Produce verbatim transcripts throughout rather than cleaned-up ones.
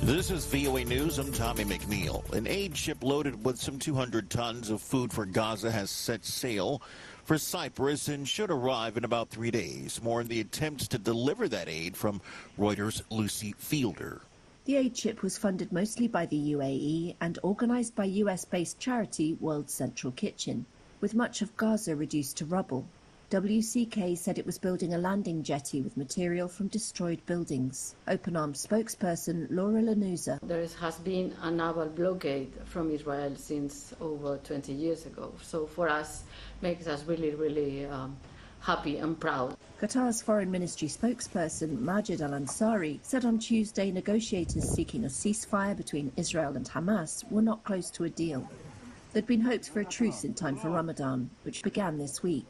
This is V O A News. I'm Tommy McNeil. An aid ship loaded with some two hundred tons of food for Gaza has set sail for Cyprus and should arrive in about three days. More in the attempts to deliver that aid from Reuters' Lucy Fielder. The aid ship was funded mostly by the U A E and organised by U S-based charity World Central Kitchen, with much of Gaza reduced to rubble. W C K said it was building a landing jetty with material from destroyed buildings. Open Arms spokesperson Laura Lanuza. There has been a naval blockade from Israel since over twenty years ago. So for us, makes us really, really um, happy and proud. Qatar's foreign ministry spokesperson Majid Al-Ansari said on Tuesday negotiators seeking a ceasefire between Israel and Hamas were not close to a deal. There'd been hopes for a truce in time for Ramadan, which began this week.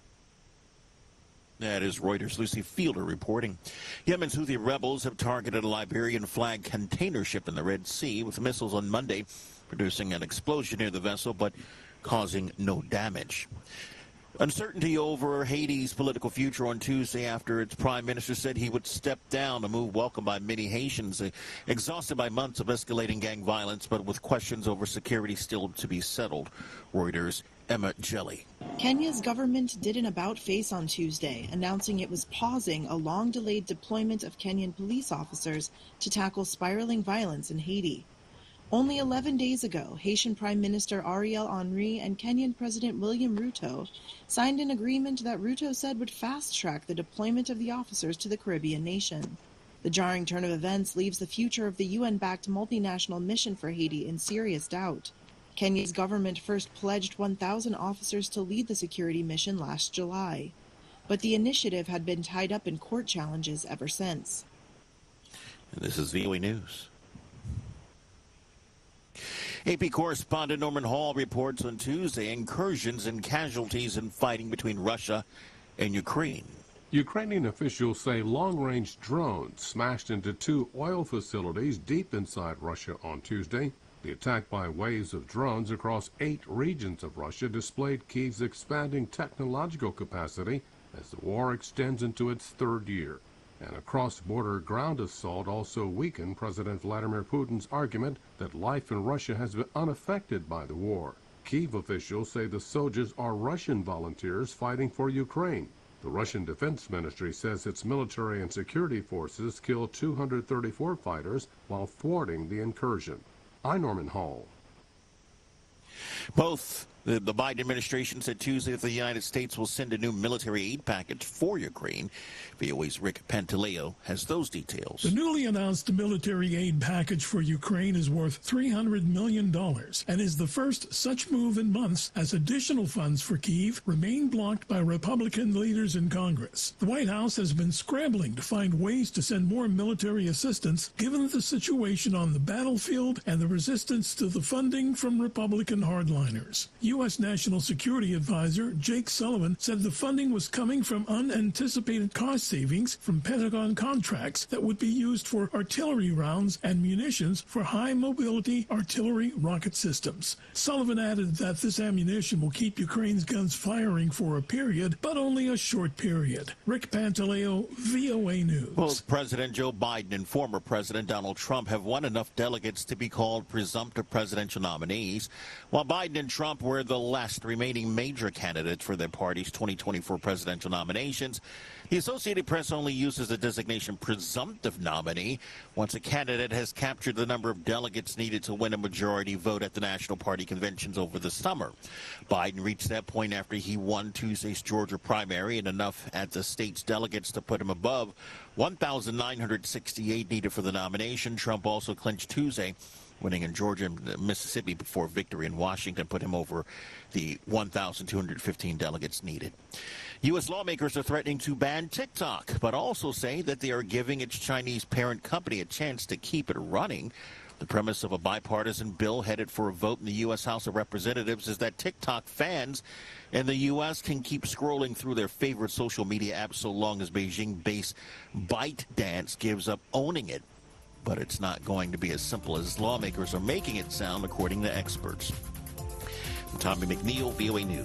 That is Reuters' Lucy Fielder reporting. Yemen's Houthi rebels have targeted a Liberian flag container ship in the Red Sea with missiles on Monday, producing an explosion near the vessel but causing no damage. Uncertainty over Haiti's political future on Tuesday after its prime minister said he would step down, a move welcomed by many Haitians, exhausted by months of escalating gang violence, but with questions over security still to be settled. Reuters' Emma Jelly. Kenya's government did an about-face on Tuesday, announcing it was pausing a long-delayed deployment of Kenyan police officers to tackle spiraling violence in Haiti. Only eleven days ago, Haitian Prime Minister Ariel Henry and Kenyan President William Ruto signed an agreement that Ruto said would fast-track the deployment of the officers to the Caribbean nation. The jarring turn of events leaves the future of the U N-backed multinational mission for Haiti in serious doubt. Kenya's government first pledged one thousand officers to lead the security mission last July, but the initiative had been tied up in court challenges ever since. And this is V O A News. A P correspondent Norman Hall reports on Tuesday incursions and casualties in fighting between Russia and Ukraine. Ukrainian officials say long-range drones smashed into two oil facilities deep inside Russia on Tuesday. The attack by waves of drones across eight regions of Russia displayed Kyiv's expanding technological capacity as the war extends into its third year. And a cross-border ground assault also weakened President Vladimir Putin's argument that life in Russia has been unaffected by the war. Kyiv officials say the soldiers are Russian volunteers fighting for Ukraine. The Russian Defense Ministry says its military and security forces killed two hundred thirty-four fighters while thwarting the incursion. I'm Norman Hall. Both the, the Biden administration said Tuesday that the United States will send a new military aid package for Ukraine. V O A's Rick Pantaleo has those details. The newly announced military aid package for Ukraine is worth three hundred million dollars and is the first such move in months as additional funds for Kyiv remain blocked by Republican leaders in Congress. The White House has been scrambling to find ways to send more military assistance given the situation on the battlefield and the resistance to the funding from Republican hardliners. U S National Security Advisor Jake Sullivan said the funding was coming from unanticipated cost savings from Pentagon contracts that would be used for artillery rounds and munitions for high-mobility artillery rocket systems. Sullivan added that this ammunition will keep Ukraine's guns firing for a period, but only a short period. Rick Pantaleo, V O A News. Both President Joe Biden and former President Donald Trump have won enough delegates to be called presumptive presidential nominees, while Biden and Trump were the last remaining major candidates for their party's twenty twenty-four presidential nominations. The Associated Press only uses the designation presumptive nominee once a candidate has captured the number of delegates needed to win a majority vote at the National Party conventions over the summer. Biden reached that point after he won Tuesday's Georgia primary and enough at the state's delegates to put him above one thousand nine hundred sixty-eight needed for the nomination. Trump also clinched Tuesday, winning in Georgia and Mississippi before victory in Washington put him over the one thousand two hundred fifteen delegates needed. U S lawmakers are threatening to ban TikTok, but also say that they are giving its Chinese parent company a chance to keep it running. The premise of a bipartisan bill headed for a vote in the U S House of Representatives is that TikTok fans in the U S can keep scrolling through their favorite social media apps so long as Beijing-based ByteDance gives up owning it. But it's not going to be as simple as lawmakers are making it sound, according to experts. I'm Tommy McNeil, V O A News.